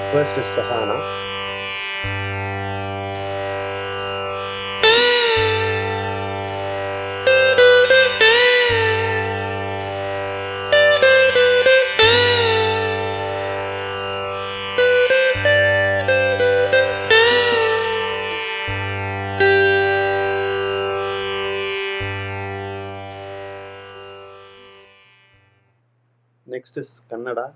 First is Sahana. Next is Kannada.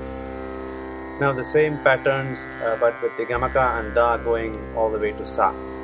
Now the same patterns but with the Gamaka and Da going all the way to Sa.